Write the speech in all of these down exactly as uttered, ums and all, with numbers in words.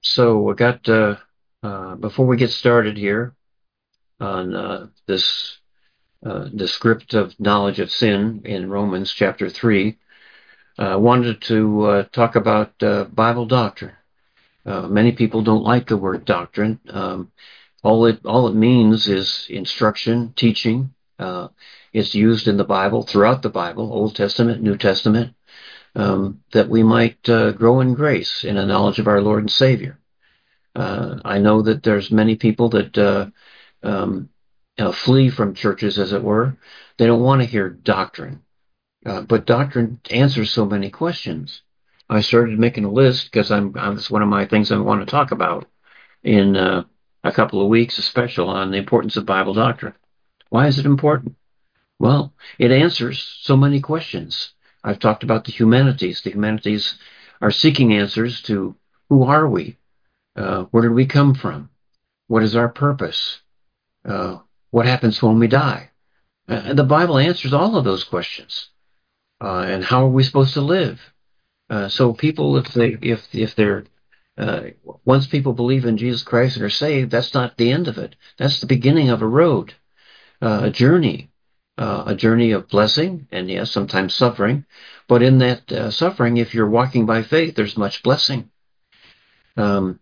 So we got uh, uh, before we get started here on uh, this uh, the script of knowledge of sin in Romans chapter three, I uh, wanted to uh, talk about uh, Bible doctrine. Uh, many people don't like the word doctrine. Um, all it all it means is instruction, teaching. Uh, it's used in the Bible, throughout the Bible, Old Testament, New Testament, um, that we might uh, grow in grace in a knowledge of our Lord and Savior. Uh, I know that there's many people that uh, um, uh, flee from churches, as it were. They don't want to hear doctrine, uh, but doctrine answers so many questions. I started making a list because I'm, I'm it's one of my things I want to talk about in uh, a couple of weeks, a special on the importance of Bible doctrine. Why is it important? Well, it answers so many questions. I've talked about the humanities. The humanities are seeking answers to who are we? Uh, where did we come from? What is our purpose? Uh, what happens when we die? Uh, the Bible answers all of those questions. Uh, and how are we supposed to live? Uh, so people, if they, if if they're, uh, once people believe in Jesus Christ and are saved, that's not the end of it. That's the beginning of a road, uh, a journey, uh, a journey of blessing and yes, sometimes suffering. But in that uh, suffering, if you're walking by faith, there's much blessing. Um,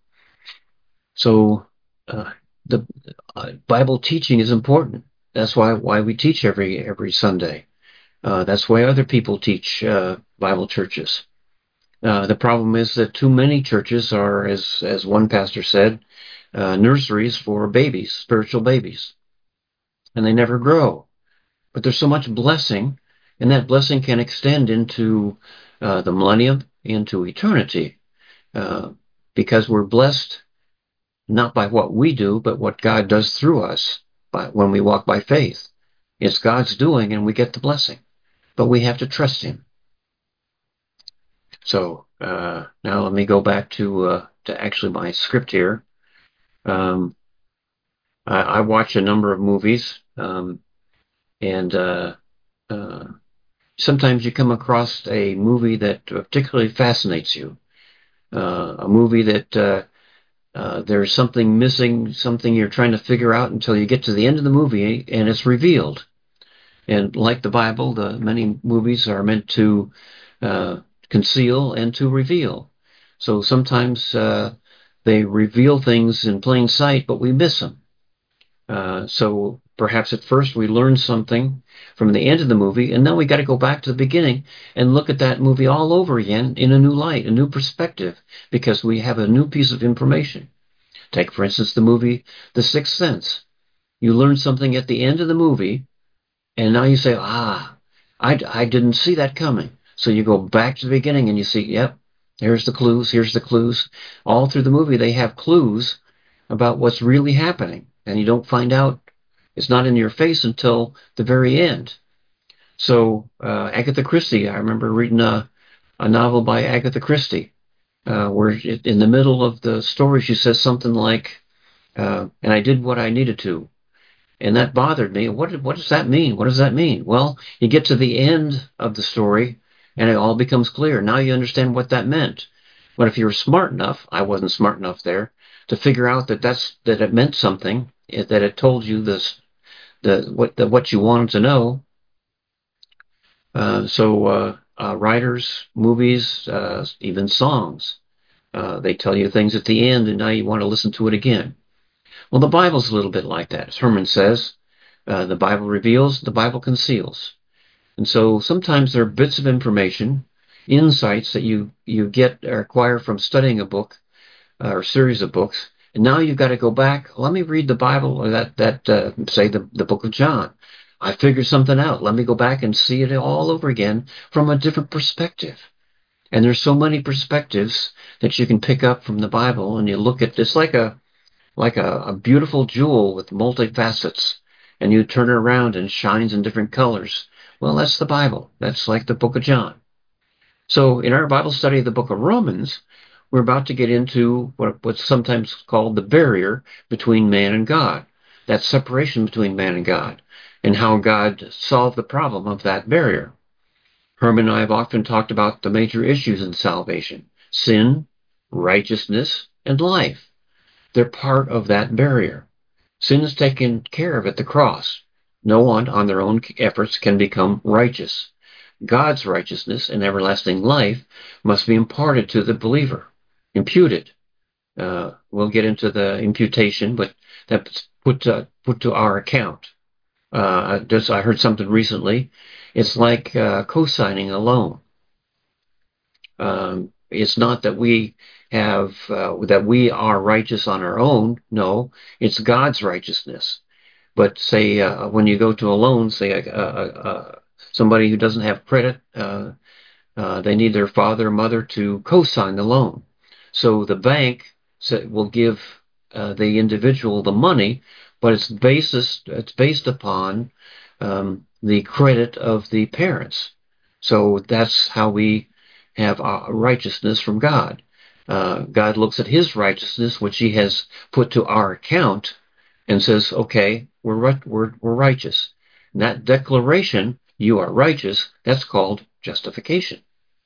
so uh, the uh, Bible teaching is important. That's why why we teach every every Sunday. Uh, that's why other people teach uh, Bible churches. Uh, the problem is that too many churches are, as as one pastor said, uh, nurseries for babies, spiritual babies, and they never grow. But there's so much blessing, and that blessing can extend into uh, the millennium, into eternity, uh, because we're blessed not by what we do, but what God does through us by, when we walk by faith. It's God's doing, and we get the blessing, but we have to trust Him. So uh, now let me go back to uh, to actually my script here. Um, I, I watch a number of movies, um, and uh, uh, sometimes you come across a movie that particularly fascinates you. Uh, a movie that uh, uh, there's something missing, something you're trying to figure out until you get to the end of the movie, and it's revealed. And like the Bible, the many movies are meant to uh, conceal and to reveal. So sometimes uh, they reveal things in plain sight, but we miss them. Uh, so perhaps at first we learn something from the end of the movie, and then we got to go back to the beginning and look at that movie all over again in a new light, a new perspective, because we have a new piece of information. Take, for instance, the movie The Sixth Sense. You learn something at the end of the movie, and now you say, ah, I, I didn't see that coming. So you go back to the beginning and you see, yep, here's the clues, here's the clues. All through the movie, they have clues about what's really happening. And you don't find out, it's not in your face until the very end. So uh, Agatha Christie, I remember reading a, a novel by Agatha Christie, uh, where it, in the middle of the story, she says something like, uh, and I did what I needed to. And that bothered me. What what does that mean? What does that mean? Well, you get to the end of the story, and it all becomes clear. Now you understand what that meant. But if you were smart enough, I wasn't smart enough there, to figure out that that's that it meant something, that it told you this, the what the, what you wanted to know. Uh, so uh, uh, writers, movies, uh, even songs, uh, they tell you things at the end, and now you want to listen to it again. Well, the Bible's a little bit like that. As Herman says, uh, the Bible reveals, the Bible conceals. And so sometimes there are bits of information, insights that you, you get or acquire from studying a book uh, or series of books. And now you've got to go back. Let me read the Bible, or that, that uh, say, the, the book of John. I figured something out. Let me go back and see it all over again from a different perspective. And there's so many perspectives that you can pick up from the Bible, and you look at this like a like a, a beautiful jewel with multifacets, and you turn it around and it shines in different colors. Well, that's the Bible. That's like the book of John. So in our Bible study of the book of Romans, we're about to get into what, what's sometimes called the barrier between man and God, that separation between man and God, and how God solved the problem of that barrier. Herman and I have often talked about the major issues in salvation: sin, righteousness, and life. They're part of that barrier. Sin is taken care of at the cross. No one on their own efforts can become righteous. God's righteousness and everlasting life must be imparted to the believer, imputed. Uh, we'll get into the imputation, but that's put to, put to our account. Uh, just I heard something recently. It's like uh, co-signing a loan. Um, it's not that we have uh, that we are righteous on our own. No, it's God's righteousness. But say uh, when you go to a loan, say uh, uh, uh, somebody who doesn't have credit, uh, uh, they need their father or mother to co-sign the loan. So the bank will give uh, the individual the money, but it's basis it's based upon um, the credit of the parents. So that's how we have our righteousness from God. Uh, God looks at His righteousness, which He has put to our account, and says, "Okay, we're we're we're righteous." And that declaration, "You are righteous," that's called justification.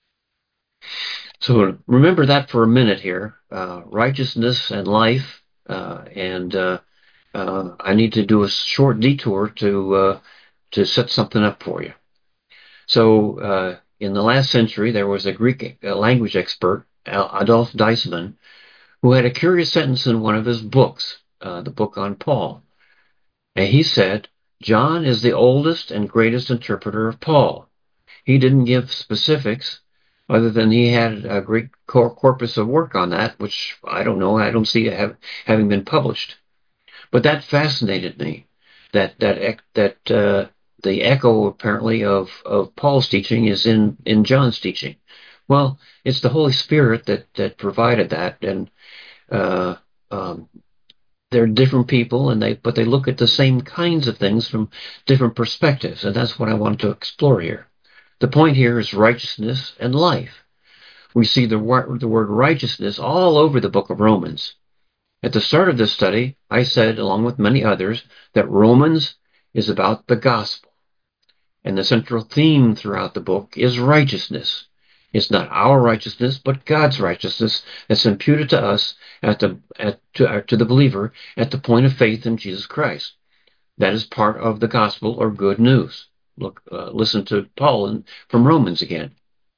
So remember that for a minute here. Uh, righteousness and life, uh, and uh, uh, I need to do a short detour to uh, to set something up for you. So uh, in the last century, there was a Greek uh, language expert, Adolf Deisman, who had a curious sentence in one of his books, uh, the book on Paul. And he said, John is the oldest and greatest interpreter of Paul. He didn't give specifics, other than he had a great corpus of work on that, which I don't know, I don't see it have, having been published. But that fascinated me, that that that uh, the echo apparently of, of Paul's teaching is in, in John's teaching. Well, it's the Holy Spirit that, that provided that, and uh, um, they're different people, and they but they look at the same kinds of things from different perspectives, and that's what I want to explore here. The point here is righteousness and life. We see the, the word righteousness all over the book of Romans. At the start of this study, I said, along with many others, that Romans is about the gospel. And the central theme throughout the book is righteousness. It's not our righteousness, but God's righteousness that's imputed to us at the, at, to, uh, to the believer at the point of faith in Jesus Christ. That is part of the gospel or good news. Look, uh, listen to Paul in, from Romans again.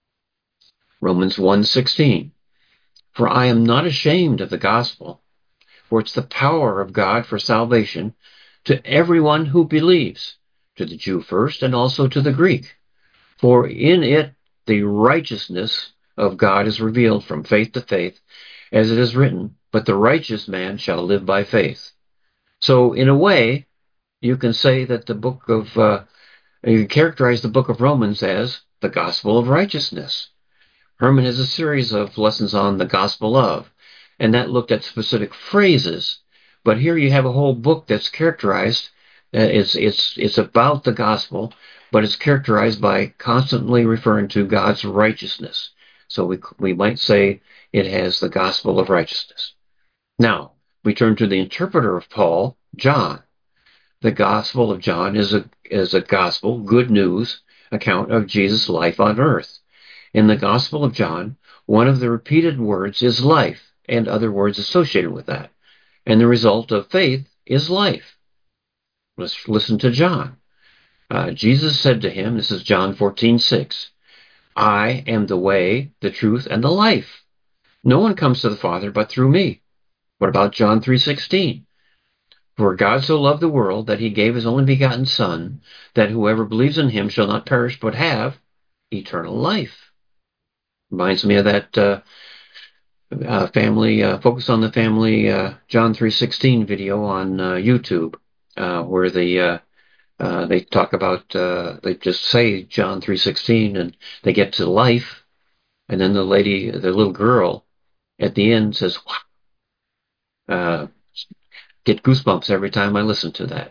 Romans one sixteen. For I am not ashamed of the gospel, for it's the power of God for salvation to everyone who believes, to the Jew first and also to the Greek. For in it the righteousness of God is revealed from faith to faith, as it is written, but the righteous man shall live by faith. So in a way, you can say that the book of uh, you can characterize the book of Romans as the gospel of righteousness. Herman has a series of lessons on the gospel of, and that looked at specific phrases. But here you have a whole book that's characterized. Uh, it's it's it's about the gospel, but it's characterized by constantly referring to God's righteousness. So we we might say it has the gospel of righteousness. Now we turn to the interpreter of Paul, John. The Gospel of John is a is a gospel, good news account of Jesus' life on earth. In the Gospel of John, one of the repeated words is life, and other words associated with that. And the result of faith is life. Let's listen to John. Uh, Jesus said to him, this is John fourteen six, I am the way, the truth, and the life. No one comes to the Father but through me. What about John three sixteen? For God so loved the world that he gave his only begotten Son, that whoever believes in him shall not perish but have eternal life. Reminds me of that uh, uh, family, uh, Focus on the Family, uh, John three sixteen video on uh, YouTube, uh, where the, uh, uh, they talk about, uh, they just say John three sixteen and they get to life, and then the lady, the little girl, at the end says, wow. Uh, get goosebumps every time I listen to that.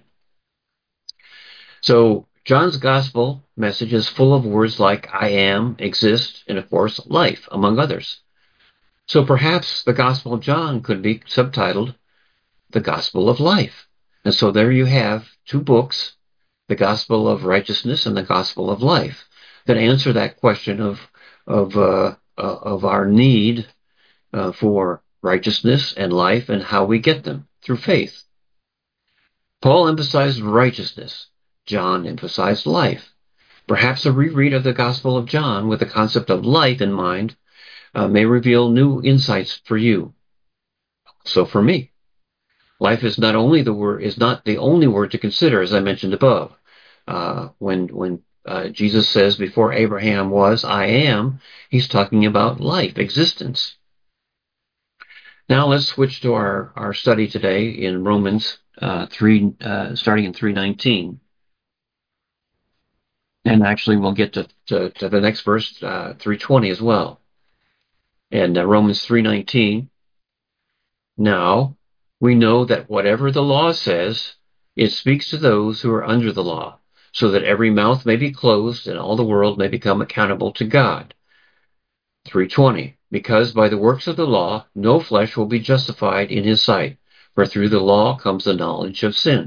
So John's gospel message is full of words like I am, exist, and of course life, among others. So perhaps the Gospel of John could be subtitled The Gospel of Life. And so there you have two books, the Gospel of Righteousness and the Gospel of Life, that answer that question of of uh, uh, of our need uh, for righteousness and life, and how we get them through faith. Paul emphasized righteousness. John emphasized life. Perhaps a reread of the Gospel of John with the concept of life in mind uh, may reveal new insights for you. So for me, life is not only the word is not the only word to consider, as I mentioned above. Uh, when when uh, Jesus says, "Before Abraham was, I am," he's talking about life, existence. Now let's switch to our our study today in Romans uh, three, uh, starting in three nineteen. And actually, we'll get to, to, to the next verse, uh, three twenty as well. And uh, Romans three nineteen. Now, we know that whatever the law says, it speaks to those who are under the law, so that every mouth may be closed and all the world may become accountable to God. three twenty. Because by the works of the law, no flesh will be justified in his sight, for through the law comes the knowledge of sin.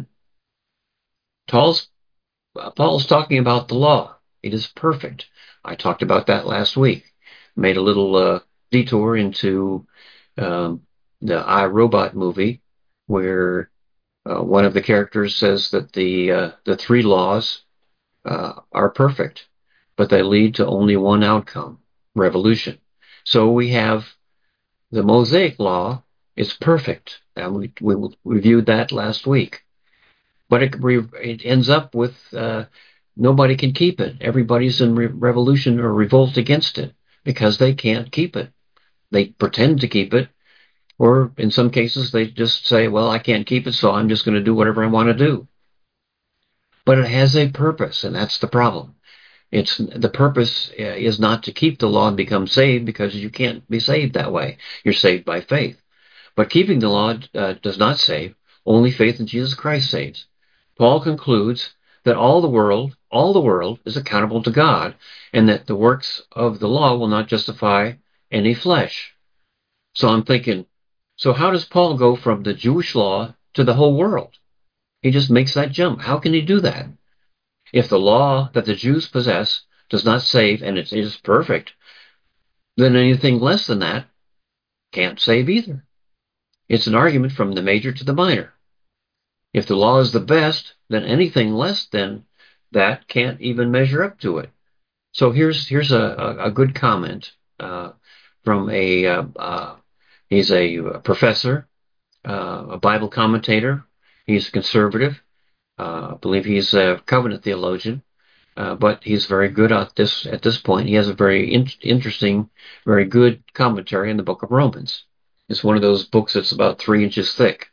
Paul's, Paul's talking about the law. It is perfect. I talked about that last week. Made a little uh, detour into um, the iRobot movie, where uh, one of the characters says that the uh, the three laws uh, are perfect, but they lead to only one outcome: revolution. So we have the Mosaic law is perfect, and we we reviewed that last week. But it it ends up with uh, nobody can keep it. Everybody's in re- revolution or revolt against it because they can't keep it. They pretend to keep it, or in some cases they just say, "Well, I can't keep it, so I'm just going to do whatever I want to do." But it has a purpose, and that's the problem. It's the purpose uh, is not to keep the law and become saved, because you can't be saved that way. You're saved by faith. But keeping the law uh, does not save. Only faith in Jesus Christ saves. Paul concludes that all the world, all the world is accountable to God, and that the works of the law will not justify any flesh. So I'm thinking, so how does Paul go from the Jewish law to the whole world? He just makes that jump. How can he do that? If the law that the Jews possess does not save, and it is perfect, then anything less than that can't save either. It's an argument from the major to the minor. If the law is the best, then anything less than that can't even measure up to it. So here's here's a, a good comment uh, from a uh, uh, he's a professor, uh, a Bible commentator. He's a conservative. Uh, I believe he's a covenant theologian, uh, but he's very good at this at this point. He has a very in- interesting, very good commentary in the book of Romans. It's one of those books that's about three inches thick.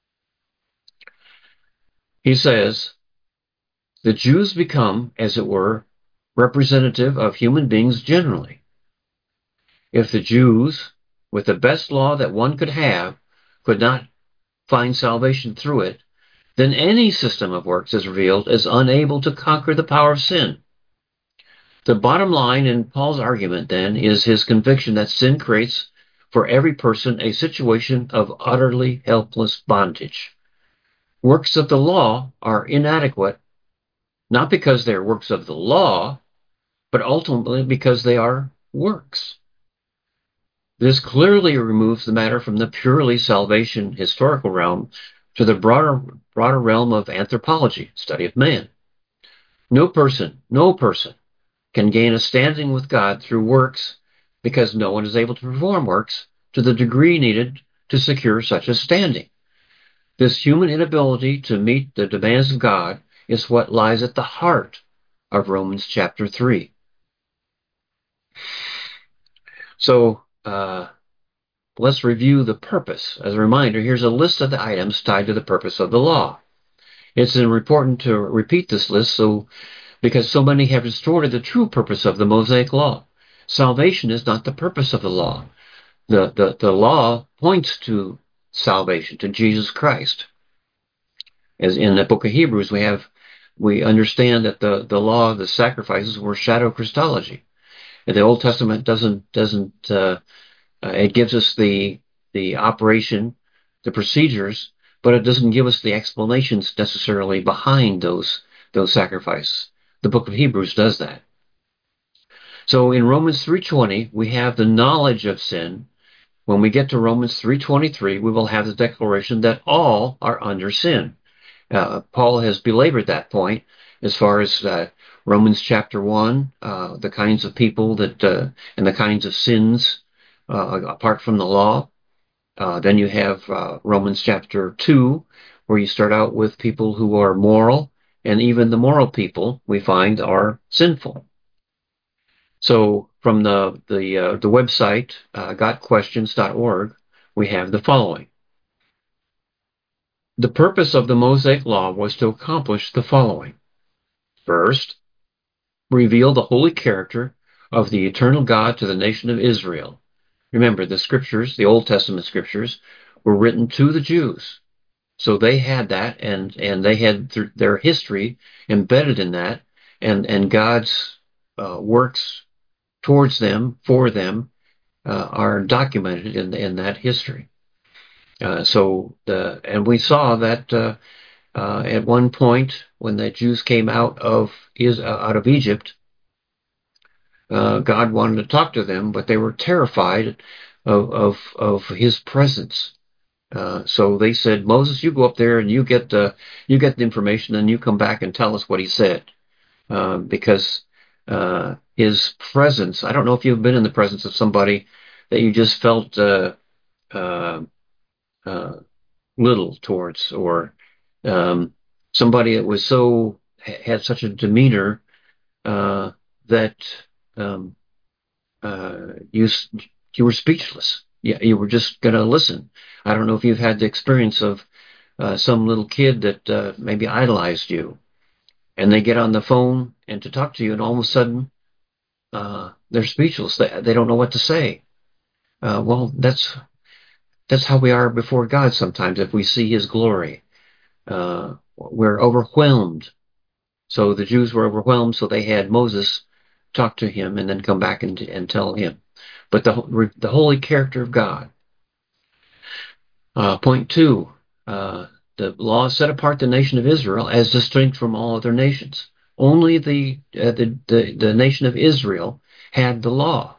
He says, the Jews become, as it were, representative of human beings generally. If the Jews, with the best law that one could have, could not find salvation through it, then any system of works is revealed as unable to conquer the power of sin. The bottom line in Paul's argument, then, is his conviction that sin creates for every person a situation of utterly helpless bondage. Works of the law are inadequate, not because they're works of the law, but ultimately because they are works. This clearly removes the matter from the purely salvation historical realm to the broader, broader realm of anthropology, study of man. No person, no person can gain a standing with God through works, because no one is able to perform works to the degree needed to secure such a standing. This human inability to meet the demands of God is what lies at the heart of Romans chapter three. So uh, let's review the purpose. As a reminder, here's a list of the items tied to the purpose of the law. It's important to repeat this list so because so many have distorted the true purpose of the Mosaic law. Salvation is not the purpose of the law. The, the, the law points to salvation, to Jesus Christ. As in the book of Hebrews, we have we understand that the, the law, the sacrifices, were shadow Christology. And the Old Testament doesn't doesn't uh, uh, it gives us the the operation, the procedures, but it doesn't give us the explanations necessarily behind those those sacrifices. The book of Hebrews does that. So in Romans three twenty, we have the knowledge of sin, When we get to Romans three twenty-three, we will have the declaration that all are under sin. Uh, Paul has belabored that point as far as uh, Romans chapter one, uh, the kinds of people that uh, and the kinds of sins uh, apart from the law. Uh, then you have uh, Romans chapter two, where you start out with people who are moral, and even the moral people we find are sinful. So from the the uh, the website uh, got questions dot org, we have the following. The purpose of the Mosaic Law was to accomplish the following. First, reveal the holy character of the eternal God to the nation of Israel. Remember, the scriptures, the Old Testament scriptures, were written to the Jews. So they had that, and, and they had th- their history embedded in that, and, and God's uh, works towards them, for them, uh, are documented in, in that history. Uh, so, the, and we saw that uh, uh, at one point when the Jews came out of is uh, out of Egypt, uh, God wanted to talk to them, but they were terrified of of, of His presence. Uh, so they said, Moses, you go up there and you get the you get the information, and you come back and tell us what He said, uh, because uh, His presence. I don't know if you've been in the presence of somebody that you just felt uh, uh, uh, little towards, or um, somebody that was so had such a demeanor uh, that um, uh, you you were speechless. You, you were just going to listen. I don't know if you've had the experience of uh, some little kid that uh, maybe idolized you, and they get on the phone and to talk to you, and all of a sudden uh, they're speechless. They they don't know what to say. Uh, well, that's that's how we are before God sometimes. If we see His glory, uh, we're overwhelmed. So the Jews were overwhelmed, so they had Moses talk to him and then come back and, and tell him. But the the holy character of God. Uh, point two, uh, the law set apart the nation of Israel as distinct from all other nations. Only the, uh, the, the, the nation of Israel had the law.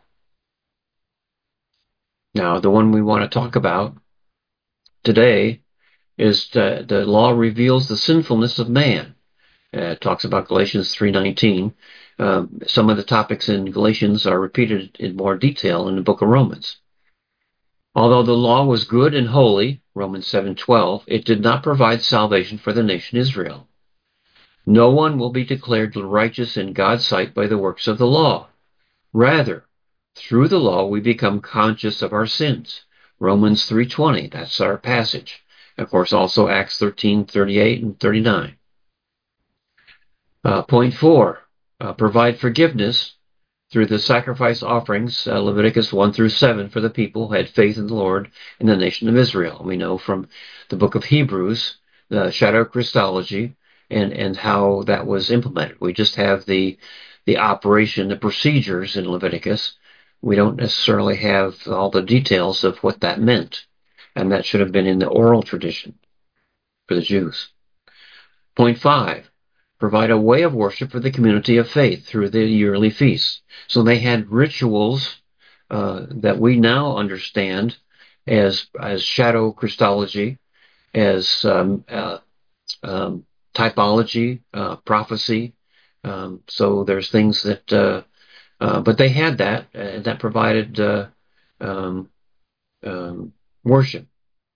Now, the one we want to talk about today is the, the law reveals the sinfulness of man. Uh, it talks about Galatians three nineteen. Um, some of the topics in Galatians are repeated in more detail in the book of Romans. Although the law was good and holy, Romans seven twelve, it did not provide salvation for the nation Israel. No one will be declared righteous in God's sight by the works of the law. Rather, through the law we become conscious of our sins. Romans three twenty, that's our passage. Of course, also Acts thirteen thirty-eight and thirty-nine. Uh, point four, uh, provide forgiveness through the sacrifice offerings, uh, Leviticus one through seven, for the people who had faith in the Lord in the nation of Israel. We know from the book of Hebrews, the shadow Christology, and, and how that was implemented. We just have the, the operation, the procedures in Leviticus. We don't necessarily have all the details of what that meant. And that should have been in the oral tradition for the Jews. Point five, provide a way of worship for the community of faith through the yearly feasts. So they had rituals uh, that we now understand as as shadow Christology, as um, uh, um, typology, uh, prophecy. Um, so there's things that, uh, uh, but they had that, and that provided uh, um, um, worship.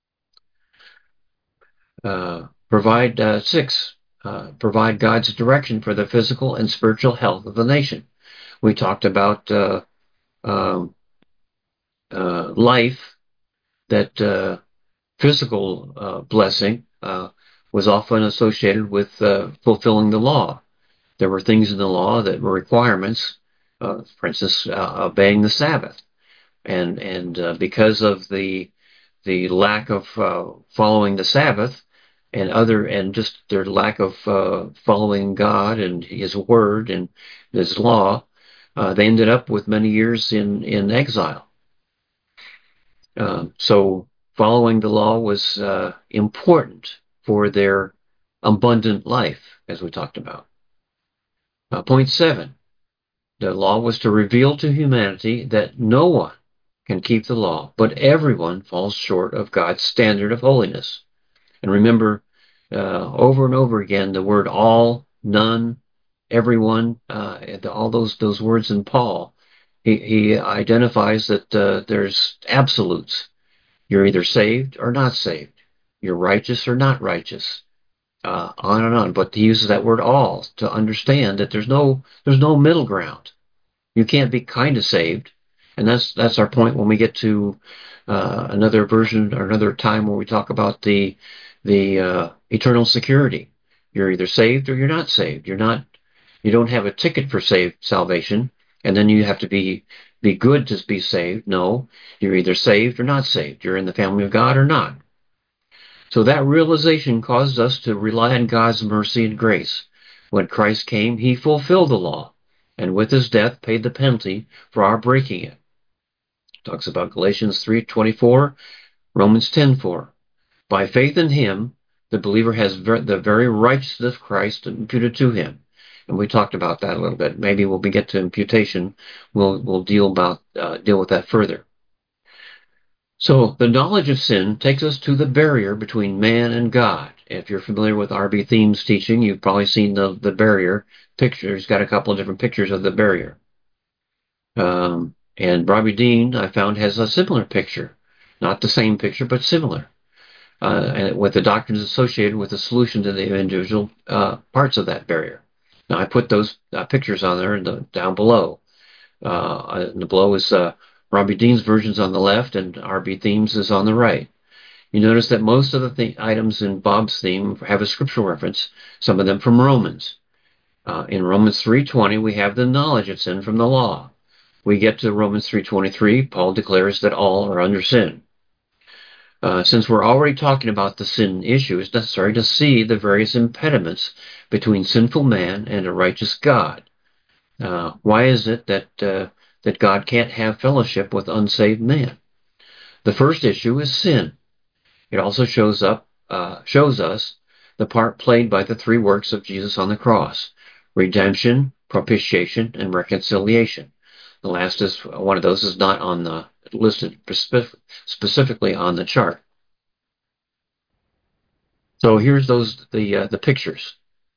Uh, provide uh, six. Uh, provide God's direction for the physical and spiritual health of the nation. We talked about uh, um, uh, life, that uh, physical uh, blessing uh, was often associated with uh, fulfilling the law. There were things in the law that were requirements, uh, for instance, uh, obeying the Sabbath. And and uh, because of the the lack of uh, following the Sabbath, and other and just their lack of uh, following God and His Word and His law, uh, they ended up with many years in in exile. Uh, so following the law was uh, important for their abundant life, as we talked about. Uh, point seven, the law was to reveal to humanity that no one can keep the law, but everyone falls short of God's standard of holiness. And remember, uh, over and over again, the word all, none, everyone, uh, all those those words in Paul, he, he identifies that uh, there's absolutes. You're either saved or not saved. You're righteous or not righteous. Uh, on and on. But he uses that word all to understand that there's no there's no middle ground. You can't be kind of saved, and that's that's our point when we get to uh, another version or another time where we talk about the the uh, eternal security. You're either saved or you're not saved. You're not. You don't have a ticket for saved salvation, and then you have to be be good to be saved. No, you're either saved or not saved. You're in the family of God or not. So that realization caused us to rely on God's mercy and grace. When Christ came, he fulfilled the law, and with his death paid the penalty for our breaking it. Talks about Galatians three twenty-four, Romans ten four. By faith in him, the believer has ver- the very righteousness of Christ imputed to him. And we talked about that a little bit. Maybe when we get to imputation, we'll we'll deal about uh, deal with that further. So the knowledge of sin takes us to the barrier between man and God. If you're familiar with R B Thiem's teaching, you've probably seen the, the barrier picture. He's got a couple of different pictures of the barrier. Um, and Robbie Dean, I found, has a similar picture. Not the same picture, but similar. Uh, and with the doctrines associated with the solution to the individual uh, parts of that barrier. Now, I put those uh, pictures on there in the, down below. Uh, and the below is uh, Robbie Dean's version's on the left, and R B Thiem's is on the right. You notice that most of the th- items in Bob's theme have a scriptural reference, some of them from Romans. Uh, in Romans three twenty, we have the knowledge of sin from the law. We get to Romans three twenty-three, Paul declares that all are under sin. Uh, since we're already talking about the sin issue, it's necessary to see the various impediments between sinful man and a righteous God. Uh, why is it that uh, that God can't have fellowship with unsaved man? The first issue is sin. It also shows up uh, shows us the part played by the three works of Jesus on the cross: redemption, propitiation, and reconciliation. The last is one of those is not on the listed specifically on the chart. So here's those the uh, the pictures.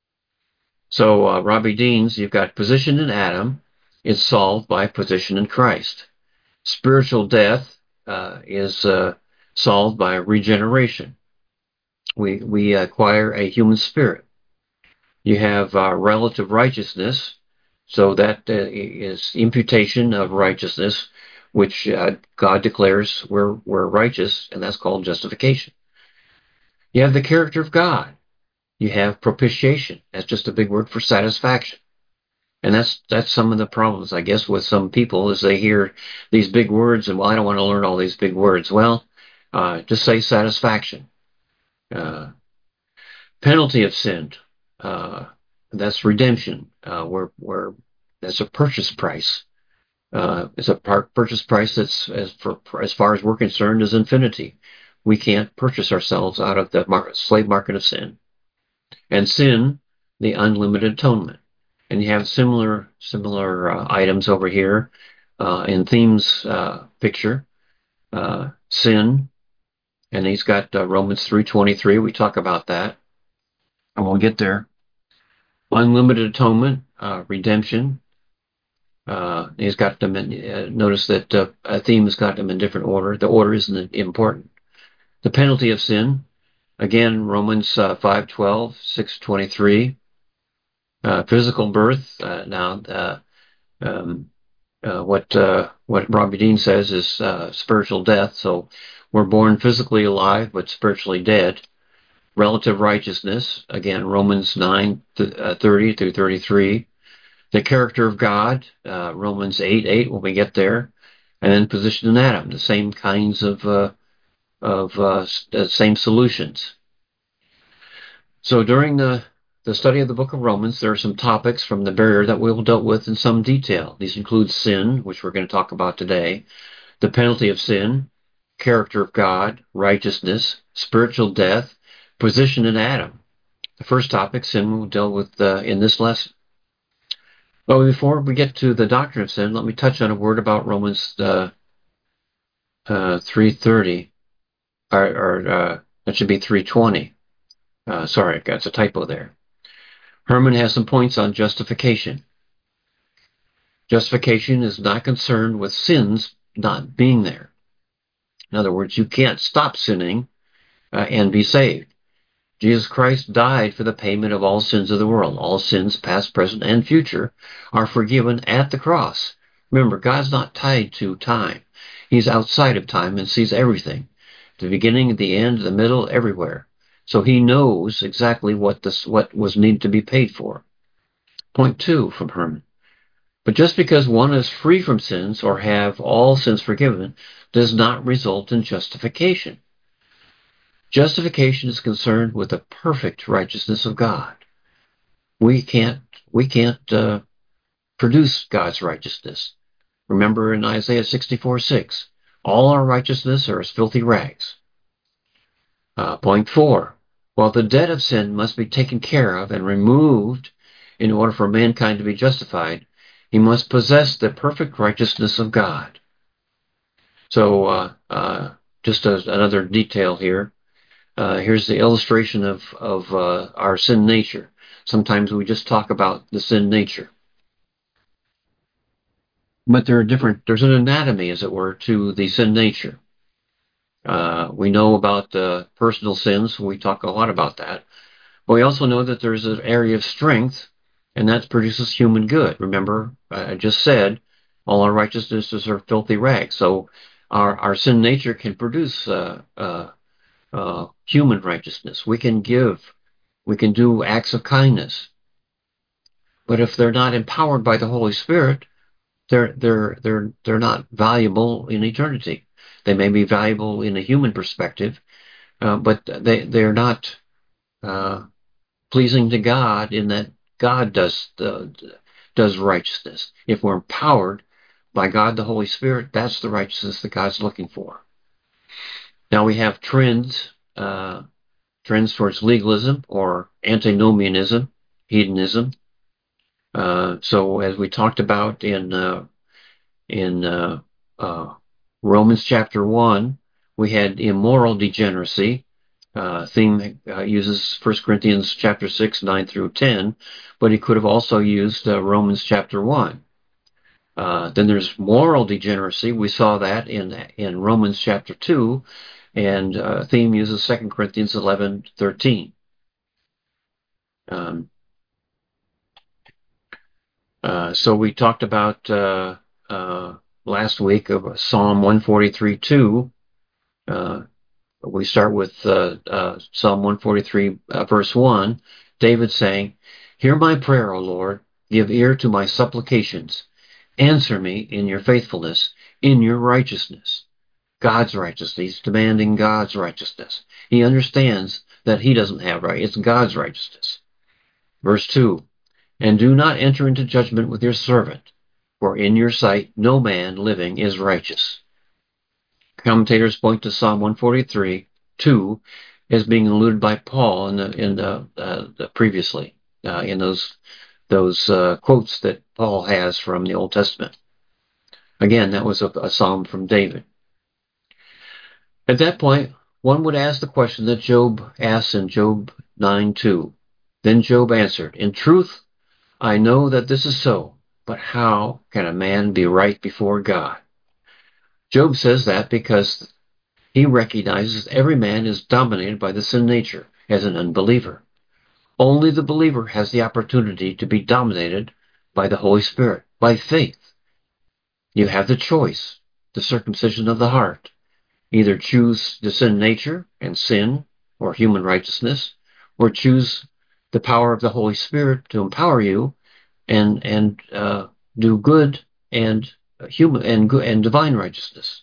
So uh, Robbie Dean's, you've got position in Adam is solved by position in Christ. Spiritual death uh, is uh, solved by regeneration. We we acquire a human spirit. You have uh, relative righteousness, so that uh, is imputation of righteousness, which uh, God declares we're we're righteous, and that's called justification. You have the character of God. You have propitiation. That's just a big word for satisfaction. And that's that's some of the problems, I guess, with some people is they hear these big words and, well, I don't want to learn all these big words. Well, uh, just say satisfaction. Uh, penalty of sin. Uh, that's redemption. Uh, where where that's a purchase price. Uh, it's a par- purchase price that's as for as far as we're concerned is infinity. We can't purchase ourselves out of the mar- slave market of sin. And sin, the unlimited atonement. And you have similar similar uh, items over here uh, in Theme's uh, picture. Uh, sin, and he's got uh, Romans three twenty-three. We talk about that, and we'll get there. Unlimited atonement, uh, redemption. Uh, he's got them in, uh, notice that uh, a theme has got them in different order. The order isn't important. The penalty of sin, again, Romans uh, five twelve, six twenty-three. Uh, physical birth, uh, now, uh, um, uh, what uh, what Robbie Dean says is uh, spiritual death. So we're born physically alive, but spiritually dead. Relative righteousness, again, Romans nine th- uh, thirty through thirty-three. The character of God, uh, Romans eight eight when we get there. And then position in Adam, the same kinds of uh, of uh, same solutions. So during the the study of the book of Romans, there are some topics from the barrier that we'll dealt with in some detail. These include sin, which we're going to talk about today, the penalty of sin, character of God, righteousness, spiritual death, position in Adam. The first topic, sin, we'll deal with uh, in this lesson. But before we get to the doctrine of sin, let me touch on a word about Romans uh, uh, three thirty, or, or uh, that should be three twenty. Uh, sorry, that's a typo there. Herman has some points on justification. Justification is not concerned with sins not being there. In other words, you can't stop sinning uh, and be saved. Jesus Christ died for the payment of all sins of the world. All sins, past, present, and future, are forgiven at the cross. Remember, God's not tied to time. He's outside of time and sees everything. The beginning, the end, the middle, everywhere. So he knows exactly what this what was needed to be paid for. Point two from Herman. But just because one is free from sins or have all sins forgiven does not result in justification. Justification is concerned with the perfect righteousness of God. We can't we can't uh, produce God's righteousness. Remember in Isaiah sixty-four six, all our righteousness are as filthy rags. Uh, point four, while the debt of sin must be taken care of and removed in order for mankind to be justified, he must possess the perfect righteousness of God. So uh, uh, just a, another detail here. Uh, here's the illustration of, of uh, our sin nature. Sometimes we just talk about the sin nature. But there are different, there's an anatomy, as it were, to the sin nature. Uh, we know about uh, personal sins. We talk a lot about that. But we also know that there's an area of strength, and that produces human good. Remember, I just said, all our righteousnesses are filthy rags. So our, our sin nature can produce uh, uh, uh, human righteousness. We can give. We can do acts of kindness. But if they're not empowered by the Holy Spirit, they're they're they're they're not valuable in eternity. They may be valuable in a human perspective, uh, but they they're not uh, pleasing to God in that God does the does righteousness. If we're empowered by God the Holy Spirit, that's the righteousness that God's looking for. Now we have trends uh, trends towards legalism or antinomianism, hedonism. Uh, so as we talked about in uh, in uh, uh, Romans chapter one, we had immoral degeneracy. Uh, theme uh, uses First Corinthians chapter six, nine through ten, but he could have also used uh, Romans chapter one. Uh, then there's moral degeneracy. We saw that in in Romans chapter two, and uh, theme uses Second Corinthians eleven, thirteen. Um, uh, so we talked about uh, uh, last week of Psalm one forty-three, two. Uh, we start with uh, uh, Psalm one forty-three, uh, verse one, David saying, "Hear my prayer, O Lord, give ear to my supplications. Answer me in your faithfulness, in your righteousness." God's righteousness. He's demanding God's righteousness. He understands that he doesn't have right. It's God's righteousness. Verse two, "And do not enter into judgment with your servant, for in your sight no man living is righteous." Commentators point to Psalm one forty-three, two as being alluded by Paul in the, in the, uh, the previously uh, in those those uh, quotes that Paul has from the Old Testament. Again, that was a, a psalm from David. At that point, one would ask the question that Job asks in Job nine two. Then Job answered, "In truth, I know that this is so, but how can a man be right before God?" Job says that because he recognizes every man is dominated by the sin nature as an unbeliever. Only the believer has the opportunity to be dominated by the Holy Spirit, by faith. You have the choice, the circumcision of the heart. Either choose the sin nature and sin or human righteousness, or choose the power of the Holy Spirit to empower you and and uh, do good and human and good and divine righteousness.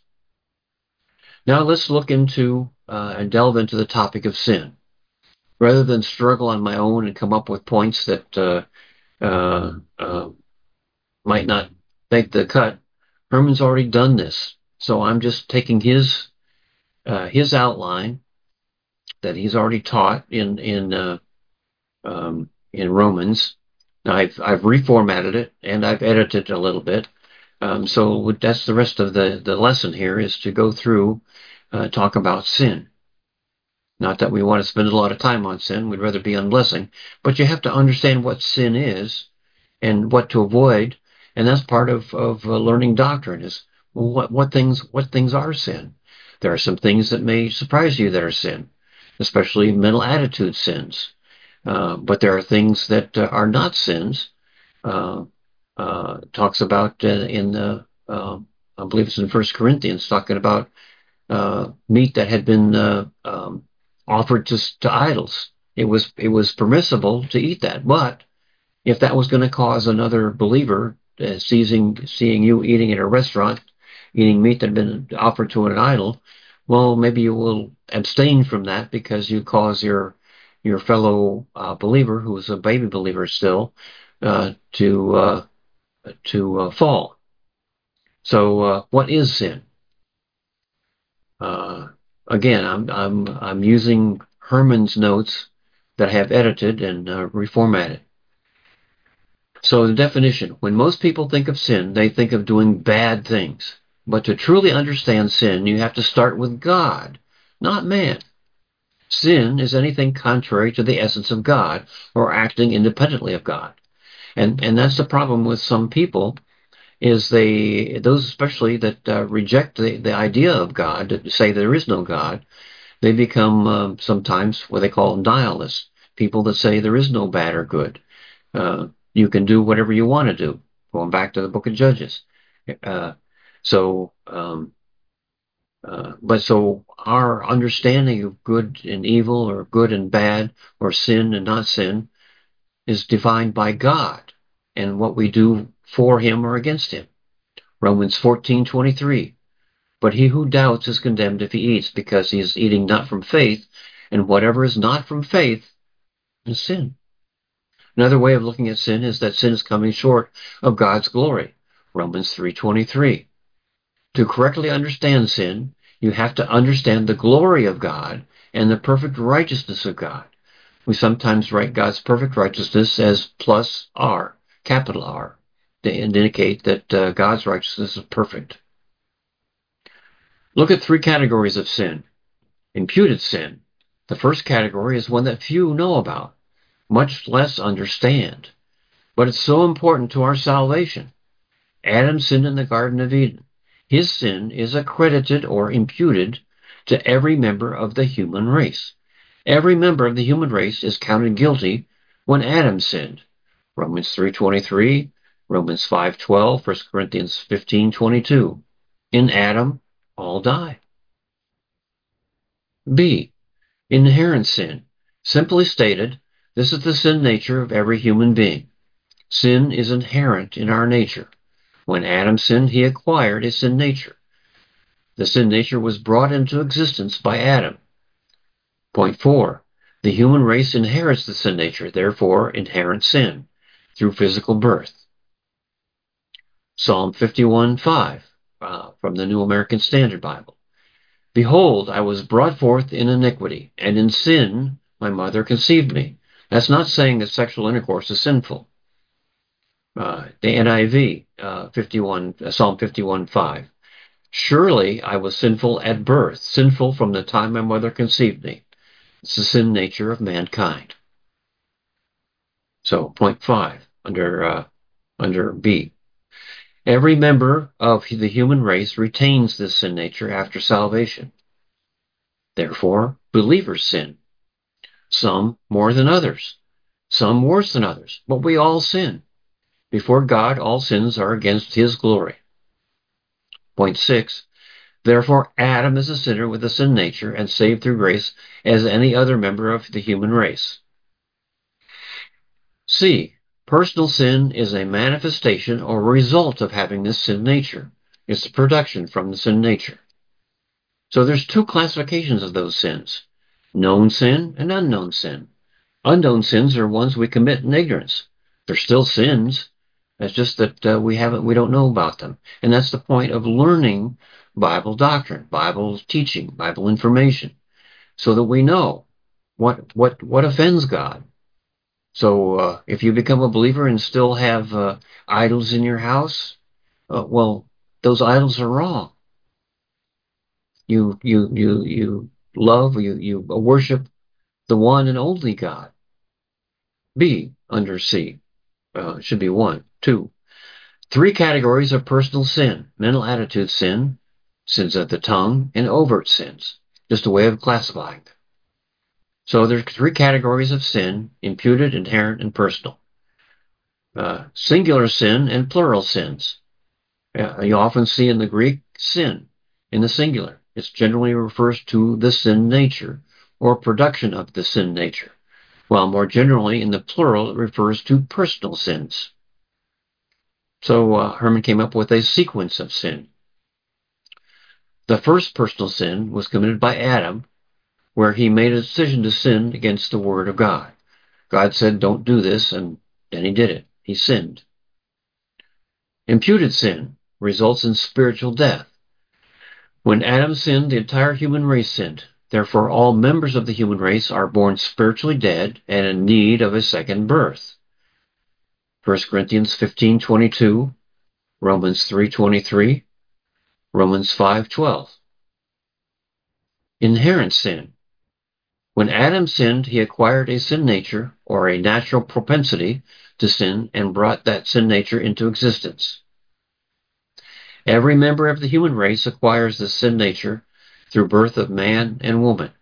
Now let's look into uh, and delve into the topic of sin. Rather than struggle on my own and come up with points that uh, uh, uh, might not make the cut, Herman's already done this. So I'm just taking his uh, his outline that he's already taught in in uh, um, in Romans. Now I've I've reformatted it and I've edited it a little bit Um, so that's the rest of the, the lesson here, is to go through, uh, talk about sin. Not that we want to spend a lot of time on sin. We'd rather be on blessing. But you have to understand what sin is and what to avoid. And that's part of, of uh, learning doctrine, is, well, what, what things, what things are sin? There are some things that may surprise you that are sin, especially mental attitude sins. Uh, but there are things that uh, are not sins. Uh, uh, talks about uh, in the, uh, I believe it's in First Corinthians, talking about uh, meat that had been uh, um, offered to, to idols. It was it was permissible to eat that, but if that was going to cause another believer uh, seizing, seeing you eating at a restaurant, eating meat that had been offered to an idol, well, maybe you will abstain from that because you cause your your fellow uh, believer, who is a baby believer still, uh, to uh, to uh, fall. So, uh, what is sin? Uh, again, I'm I'm I'm using Herman's notes that I have edited and uh, reformatted. So the definition: when most people think of sin, they think of doing bad things. But to truly understand sin, you have to start with God, not man. Sin is anything contrary to the essence of God or acting independently of God. And and that's the problem with some people, is they, those especially that uh, reject the, the idea of God, that say there is no God. They become uh, sometimes what they call nihilists, people that say there is no bad or good. Uh, you can do whatever you want to do, going back to the book of Judges. Uh, so, um, uh, but so our understanding of good and evil, or good and bad, or sin and not sin, is defined by God and what we do for him or against him. Romans fourteen twenty-three. But he who doubts is condemned if he eats, because he is eating not from faith, and whatever is not from faith is sin. Another way of looking at sin is that sin is coming short of God's glory. Romans three twenty-three. To correctly understand sin, you have to understand the glory of God and the perfect righteousness of God. We sometimes write God's perfect righteousness as plus R, capital R, to indicate that uh, God's righteousness is perfect. Look at three categories of sin. Imputed sin. The first category is one that few know about, much less understand. But it's so important to our salvation. Adam sinned in the Garden of Eden. His sin is accredited or imputed to every member of the human race. Every member of the human race is counted guilty when Adam sinned. Romans three twenty-three, Romans five twelve, First Corinthians fifteen twenty-two. In Adam, all die. B. Inherent sin. Simply stated, this is the sin nature of every human being. Sin is inherent in our nature. When Adam sinned, he acquired a sin nature. The sin nature was brought into existence by Adam. Point four. The human race inherits the sin nature, therefore inherent sin, through physical birth. Psalm fifty-one five, uh, from the New American Standard Bible. Behold, I was brought forth in iniquity, and in sin my mother conceived me. That's not saying that sexual intercourse is sinful. Uh, the N I V, uh, fifty-one, uh, Psalm fifty-one five. Surely I was sinful at birth, sinful from the time my mother conceived me. It's the sin nature of mankind. So, point five, under uh, under B. Every member of the human race retains this sin nature after salvation. Therefore, believers sin. Some more than others, some worse than others, but we all sin. Before God, all sins are against his glory. Point six. Therefore, Adam is a sinner with a sin nature and saved through grace as any other member of the human race. C. Personal sin is a manifestation or result of having this sin nature. It's a production from the sin nature. So there's two classifications of those sins: known sin and unknown sin. Unknown sins are ones we commit in ignorance. They're still sins. It's just that uh, we haven't, we don't know about them. And that's the point of learning Bible doctrine, Bible teaching, Bible information, so that we know what what what offends God. So uh, if you become a believer and still have uh, idols in your house, Uh, well, those idols are wrong. You, you, you, you love, you, you worship the one and only God. B, under C, uh, should be one. Two, three categories of personal sin: mental attitude sin, sins of the tongue, and overt sins. Just a way of classifying them. So there's three categories of sin: imputed, inherent, and personal. Uh, singular sin and plural sins. Uh, you often see in the Greek sin in the singular. It generally refers to the sin nature or production of the sin nature, while more generally in the plural it refers to personal sins. So uh, Herman came up with a sequence of sin. The first personal sin was committed by Adam, where he made a decision to sin against the word of God. God said, don't do this, and then he did it. He sinned. Imputed sin results in spiritual death. When Adam sinned, the entire human race sinned. Therefore, all members of the human race are born spiritually dead and in need of a second birth. First Corinthians fifteen twenty-two, Romans three twenty-three, Romans five twelve. Inherent sin. When Adam sinned, he acquired a sin nature or a natural propensity to sin and brought that sin nature into existence. Every member of the human race acquires this sin nature through birth of man and woman.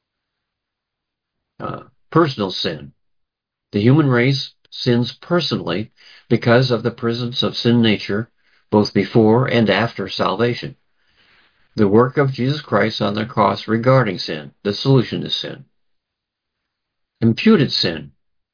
Uh, personal sin. The human race sins personally because of the presence of sin nature both before and after salvation. The work of Jesus Christ on the cross regarding sin, the solution to sin. Imputed sin.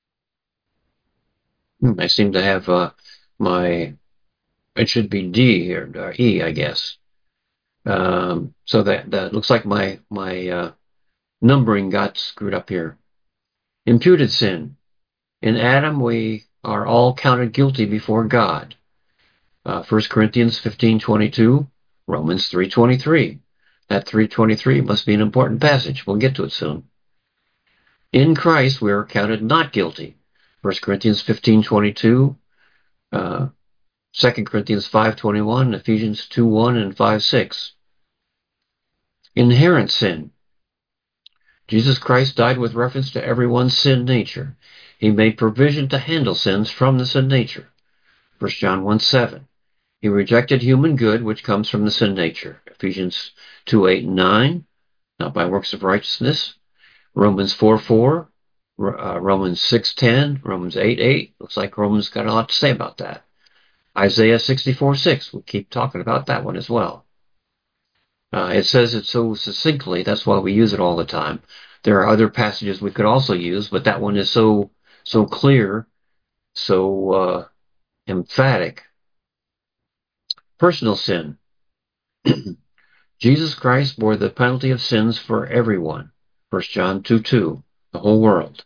Hmm, I seem to have uh, my, it should be D here, or E, I guess. Um, so that, that looks like my, my uh, numbering got screwed up here. Imputed sin. In Adam, we are all counted guilty before God. Uh, First Corinthians fifteen twenty-two, Romans three twenty-three. That three twenty-three must be an important passage. We'll get to it soon. In Christ, we are counted not guilty. First Corinthians fifteen twenty-two, uh, Second Corinthians five twenty-one, Ephesians two one, and five six. Inherent sin. Jesus Christ died with reference to everyone's sin nature. He made provision to handle sins from the sin nature. First John one seven. He rejected human good, which comes from the sin nature. Ephesians two eight and nine, not by works of righteousness. Romans four four, uh, Romans six ten, Romans eight eight. Looks like Romans got a lot to say about that. Isaiah sixty-four six. We'll keep talking about that one as well. Uh, it says it so succinctly, that's why we use it all the time. There are other passages we could also use, but that one is so so clear, so uh, emphatic. Personal sin. Jesus Christ bore the penalty of sins for everyone. First John two two, the whole world.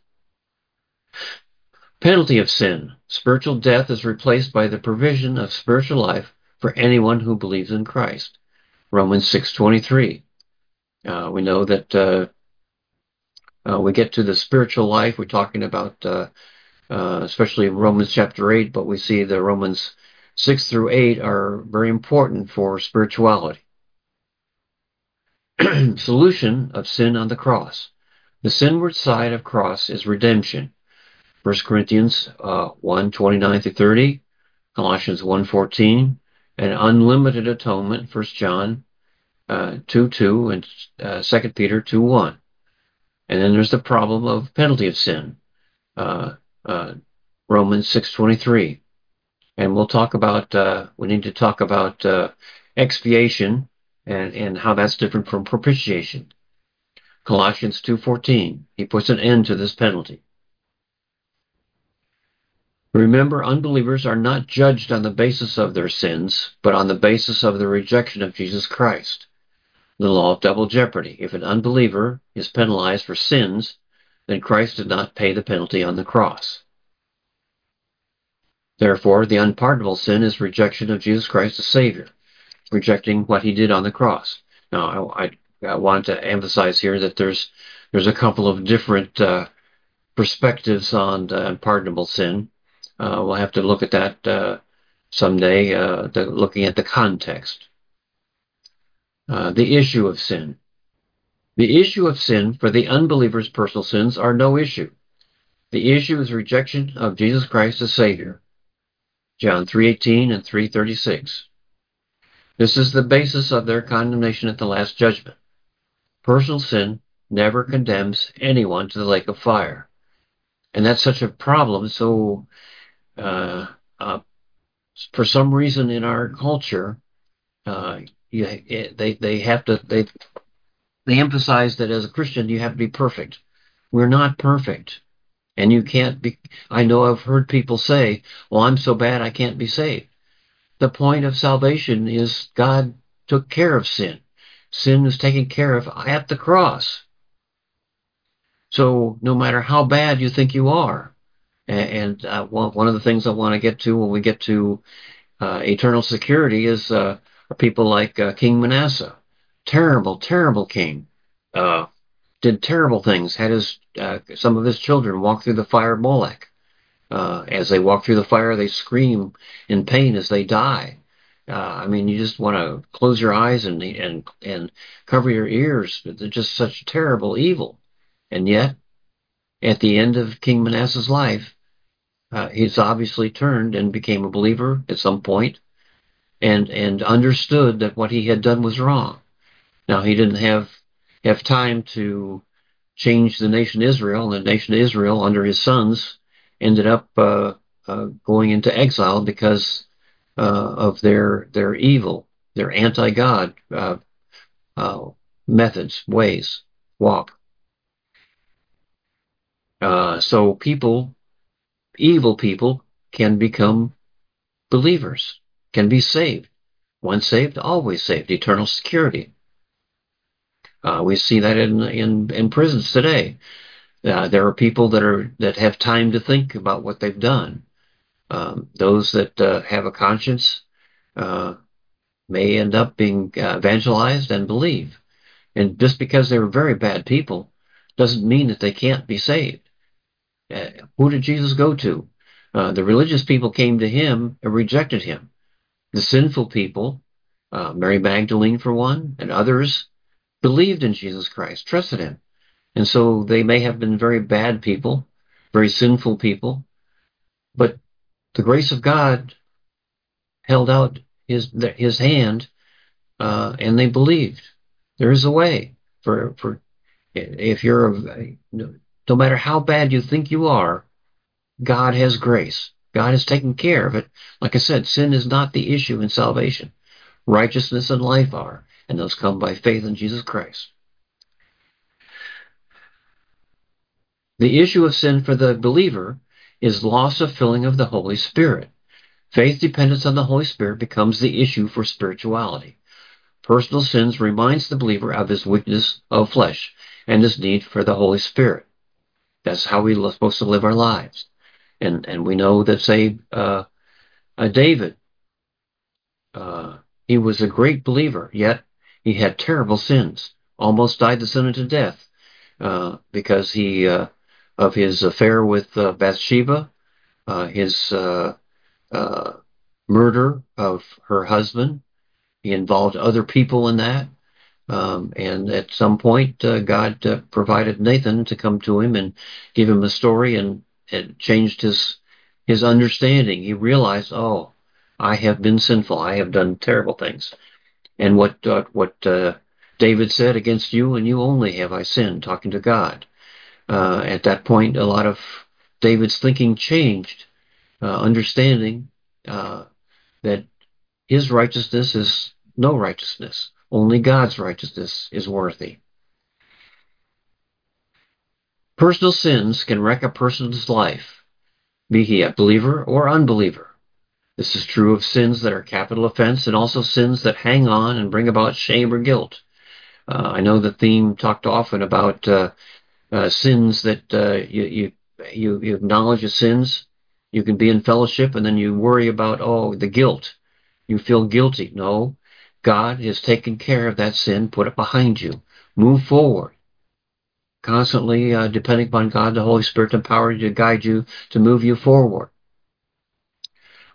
Penalty of sin. Spiritual death is replaced by the provision of spiritual life for anyone who believes in Christ. Romans six twenty-three. Uh, we know that uh, uh, we get to the spiritual life. We're talking about, uh, uh, especially Romans chapter eight, but we see the Romans six through eight are very important for spirituality. Solution of sin on the cross. The sinward side of cross is redemption. First Corinthians uh, one twenty-nine through thirty, Colossians one fourteen, and unlimited atonement. First John uh, two two, and uh, Second Peter two one. And then there's the problem of penalty of sin. Uh, uh, Romans six twenty-three. And we'll talk about, uh, we need to talk about uh, expiation and, and how that's different from propitiation. Colossians two fourteen. He puts an end to this penalty. Remember, unbelievers are not judged on the basis of their sins, but on the basis of the rejection of Jesus Christ. The law of double jeopardy. If an unbeliever is penalized for sins, then Christ did not pay the penalty on the cross. Therefore, the unpardonable sin is rejection of Jesus Christ as Savior, rejecting what he did on the cross. Now, I, I, I want to emphasize here that there's there's a couple of different uh, perspectives on uh, unpardonable sin. Uh, we'll have to look at that uh, someday, uh, the, looking at the context. Uh, the issue of sin. The issue of sin for the unbeliever's personal sins are no issue. The issue is rejection of Jesus Christ as Savior. John three eighteen and three thirty-six. This is the basis of their condemnation at the last judgment. Personal sin never condemns anyone to the lake of fire. And that's such a problem. So, uh, uh, for some reason in our culture, uh, you, they they have to they they emphasize that as a Christian you have to be perfect. We're not perfect, and you can't be. I know I've heard people say, "Well, I'm so bad I can't be saved." The point of salvation is God took care of sin. Sin is taken care of at the cross. So no matter how bad you think you are, and uh, one of the things I want to get to when we get to uh, eternal security is uh, people like uh, King Manasseh. Terrible, terrible king. Uh, did terrible things. Had his uh, some of his children walk through the fire of Molech. Uh, as they walk through the fire, they scream in pain as they die. Uh, I mean, you just want to close your eyes and and and cover your ears. They're just such terrible evil. And yet, at the end of King Manasseh's life, uh, he's obviously turned and became a believer at some point, and and understood that what he had done was wrong. Now he didn't have have time to change the nation Israel, and the nation Israel under his sons ended up uh, uh, going into exile because uh, of their their evil, their anti-God uh, uh, methods, ways, walk. Uh, so people, evil people, can become believers, can be saved. Once saved, always saved. Eternal security. Uh, we see that in in in prisons today. Uh, there are people that are that have time to think about what they've done. Um, those that uh, have a conscience uh, may end up being uh, evangelized and believe. And just because they were very bad people doesn't mean that they can't be saved. Uh, who did Jesus go to? Uh, the religious people came to him and rejected him. The sinful people, uh, Mary Magdalene for one, and others, believed in Jesus Christ, trusted him. And so they may have been very bad people, very sinful people, but the grace of God held out his his hand, uh, and they believed. There is a way for for if you're a, no matter how bad you think you are, God has grace. God has taken care of it. Like I said, sin is not the issue in salvation. Righteousness and life are, and those come by faith in Jesus Christ. The issue of sin for the believer is loss of filling of the Holy Spirit. Faith dependence on the Holy Spirit becomes the issue for spirituality. Personal sins reminds the believer of his weakness of flesh and his need for the Holy Spirit. That's how we're supposed to live our lives. And and we know that, say, uh, uh, David, uh, he was a great believer, yet he had terrible sins. Almost died the sin unto death uh, because he uh, of his affair with uh, Bathsheba, uh, his uh, uh, murder of her husband. He involved other people in that. Um, and at some point, uh, God uh, provided Nathan to come to him and give him a story, and it changed his his understanding. He realized, oh, I have been sinful. I have done terrible things. And what uh, what uh, David said, against you and you only have I sinned, talking to God. Uh, at that point, a lot of David's thinking changed, uh, understanding uh, that his righteousness is no righteousness. Only God's righteousness is worthy. Personal sins can wreck a person's life, be he a believer or unbeliever. This is true of sins that are capital offense and also sins that hang on and bring about shame or guilt. Uh, I know the theme talked often about uh, uh, sins that uh, you, you you you acknowledge as sins. You can be in fellowship and then you worry about, oh, the guilt. You feel guilty. No, God has taken care of that sin. Put it behind you. Move forward. Constantly uh, depending upon God, the Holy Spirit, and power to guide you to move you forward.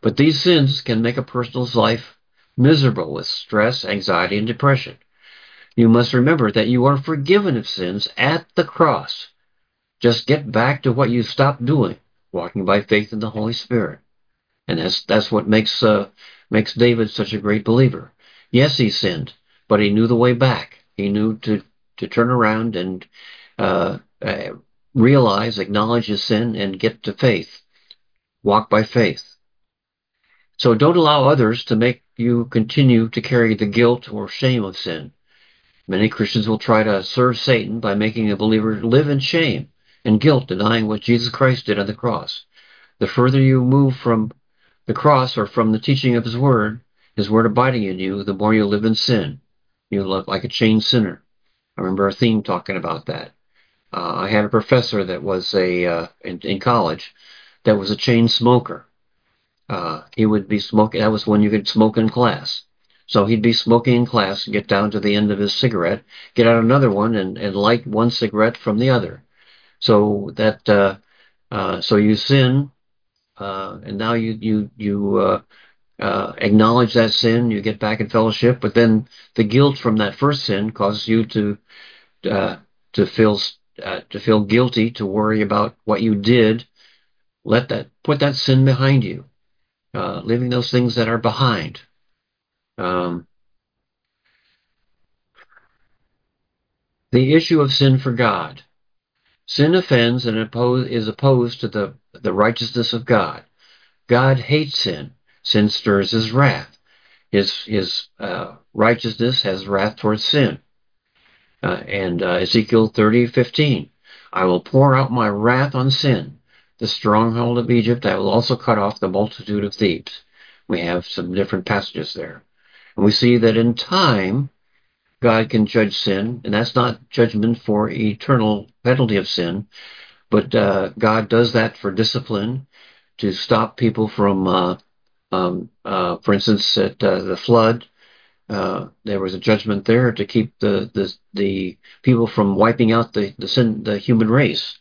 But these sins can make a person's life miserable with stress, anxiety, and depression. You must remember that you are forgiven of sins at the cross. Just get back to what you stopped doing, walking by faith in the Holy Spirit. And that's that's what makes uh, makes David such a great believer. Yes, he sinned, but he knew the way back. He knew to to turn around and uh, uh, realize, acknowledge his sin, and get to faith. Walk by faith. So don't allow others to make you continue to carry the guilt or shame of sin. Many Christians will try to serve Satan by making a believer live in shame and guilt, denying what Jesus Christ did on the cross. The further you move from the cross or from the teaching of his word, his word abiding in you, the more you live in sin. You look like a chained sinner. I remember a theme talking about that. Uh, I had a professor that was a uh, in, in college that was a chain smoker. Uh, he would be smoking. That was when you could smoke in class. So he'd be smoking in class, get down to the end of his cigarette, get out another one, and, and light one cigarette from the other. So that uh, uh, so you sin, uh, and now you you you uh, uh, acknowledge that sin. You get back in fellowship, but then the guilt from that first sin causes you to uh, to feel uh, to feel guilty, to worry about what you did. Let that put that sin behind you, uh, leaving those things that are behind. Um, the issue of sin for God. Sin offends and oppose, is opposed to the, the righteousness of God. God hates sin. Sin stirs his wrath. His, his uh, righteousness has wrath towards sin. Uh, and uh, Ezekiel thirty fifteen, I will pour out my wrath on sin, the stronghold of Egypt. I will also cut off the multitude of thieves. We have some different passages there. And we see that in time, God can judge sin, and that's not judgment for eternal penalty of sin, but uh, God does that for discipline, to stop people from, uh, um, uh, for instance, at uh, the flood, uh, there was a judgment there to keep the the, the people from wiping out the the, sin, the human race.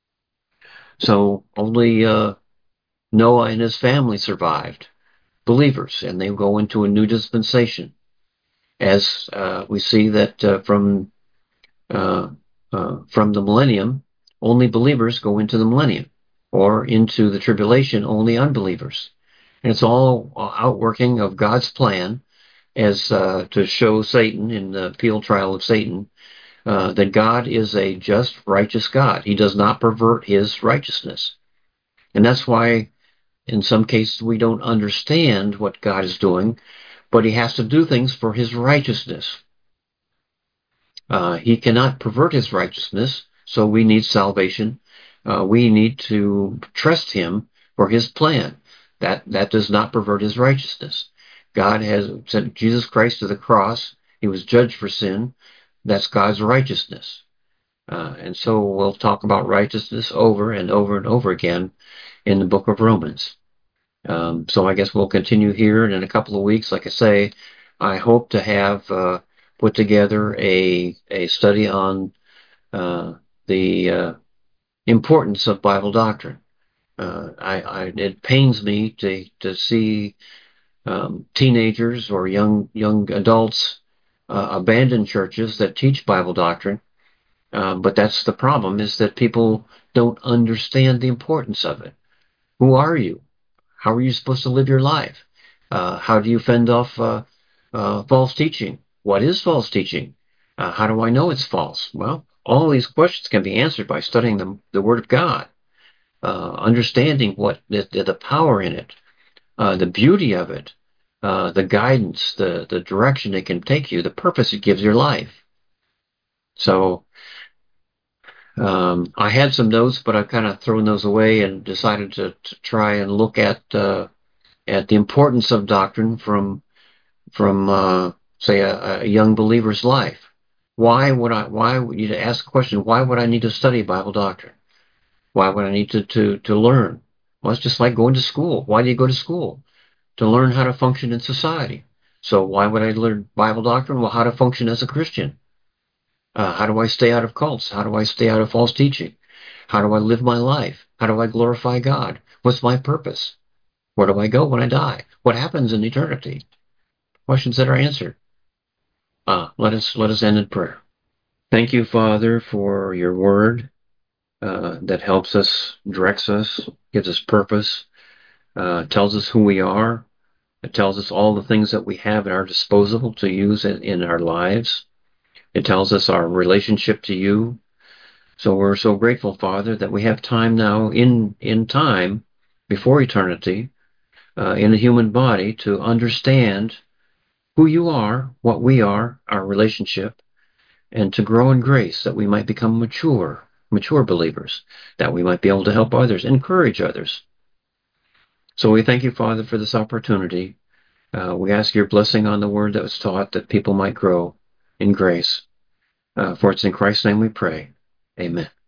So only uh, Noah and his family survived, believers, and they go into a new dispensation. As uh, we see that uh, from uh, uh, from the millennium, only believers go into the millennium, or into the tribulation, only unbelievers. And it's all outworking of God's plan, as uh, to show Satan in the field trial of Satan, uh, that God is a just, righteous God. He does not pervert his righteousness. And that's why in some cases we don't understand what God is doing, but he has to do things for his righteousness. Uh, he cannot pervert his righteousness, so we need salvation. Uh, we need to trust him for his plan. That that does not pervert his righteousness. God has sent Jesus Christ to the cross. He was judged for sin. That's God's righteousness. Uh, and so we'll talk about righteousness over and over and over again in the book of Romans. Um, so I guess we'll continue here, and in a couple of weeks, like I say, I hope to have uh, put together a a study on uh, the uh, importance of Bible doctrine. Uh, I, I it pains me to to see um, teenagers or young young adults uh, abandon churches that teach Bible doctrine. Uh, but that's the problem: is that people don't understand the importance of it. Who are you? How are you supposed to live your life? Uh, how do you fend off uh, uh, false teaching? What is false teaching? Uh, how do I know it's false? Well, all these questions can be answered by studying the, the Word of God, uh, understanding what the, the power in it, uh, the beauty of it, uh, the guidance, the, the direction it can take you, the purpose it gives your life. So um, I had some notes, but I've kind of thrown those away and decided to, to try and look at uh, at the importance of doctrine from from uh, say a, a young believer's life. Why would I? Why would you ask the question? Why would I need to study Bible doctrine? Why would I need to to to learn? Well, it's just like going to school. Why do you go to school? To learn how to function in society. So why would I learn Bible doctrine? Well, how to function as a Christian. Uh, how do I stay out of cults? How do I stay out of false teaching? How do I live my life? How do I glorify God? What's my purpose? Where do I go when I die? What happens in eternity? Questions that are answered. Ah, let us let us end in prayer. Thank you, Father, for your word uh, that helps us, directs us, gives us purpose, uh, tells us who we are. It tells us all the things that we have at our disposal to use in, in our lives. It tells us our relationship to you. So we're so grateful, Father, that we have time now in in time before eternity uh, in the human body to understand who you are, what we are, our relationship, and to grow in grace that we might become mature, mature believers, that we might be able to help others, encourage others. So we thank you, Father, for this opportunity. Uh, we ask your blessing on the word that was taught, that people might grow in grace. Uh, for it's in Christ's name we pray. Amen.